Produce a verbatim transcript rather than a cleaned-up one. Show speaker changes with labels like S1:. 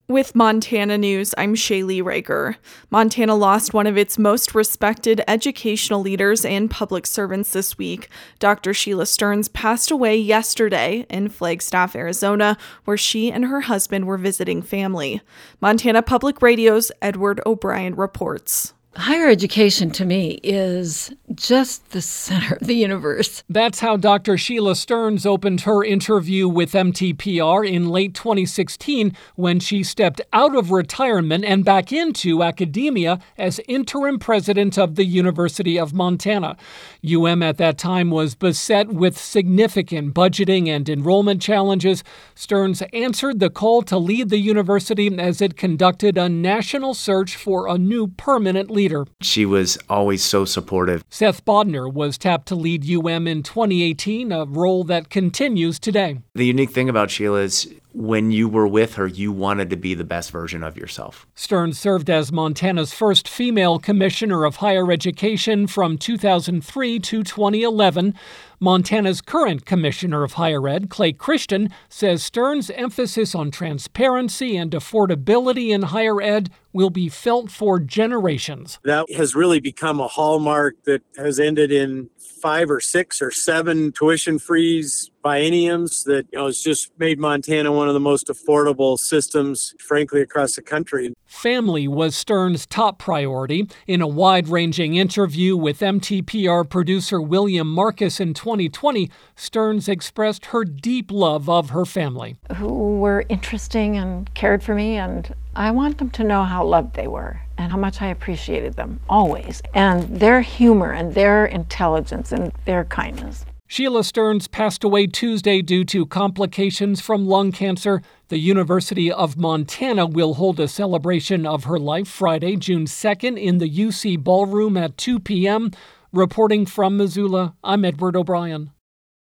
S1: With Montana News, I'm Shaylee Rager. Montana lost one of its most respected educational leaders and public servants this week. Doctor Sheila Stearns passed away yesterday in Flagstaff, Arizona, where she and her husband were visiting family. Montana Public Radio's Edward O'Brien reports.
S2: Higher education, to me, is just the center of the universe.
S3: That's how Doctor Sheila Stearns opened her interview with M T P R in late twenty sixteen when she stepped out of retirement and back into academia as interim president of the University of Montana. U M at that time was beset with significant budgeting and enrollment challenges. Stearns answered the call to lead the university as it conducted a national search for a new permanent leader.
S4: She was always so supportive.
S3: Seth Bodner was tapped to lead U M in twenty eighteen, a role that continues today.
S4: The unique thing about Sheila is when you were with her, you wanted to be the best version of yourself.
S3: Stearns served as Montana's first female commissioner of higher education from two thousand three to twenty eleven. Montana's current commissioner of higher ed, Clay Christian, says Stearns' emphasis on transparency and affordability in higher ed will be felt for generations.
S5: That has really become a hallmark that has ended in five or six or seven tuition-freeze bienniums that, you know, has just made Montana one of the most affordable systems, frankly, across the country.
S3: Family was Stearns' top priority. In a wide-ranging interview with M T P R producer William Marcus in twenty twenty, Stearns expressed her deep love of her family.
S2: Who were interesting and cared for me, and I want them to know how loved they were and how much I appreciated them, always, and their humor and their intelligence and their kindness.
S3: Sheila Stearns passed away Tuesday due to complications from lung cancer. The University of Montana will hold a celebration of her life Friday, June second, in the U C Ballroom at two p.m. Reporting from Missoula, I'm Edward O'Brien.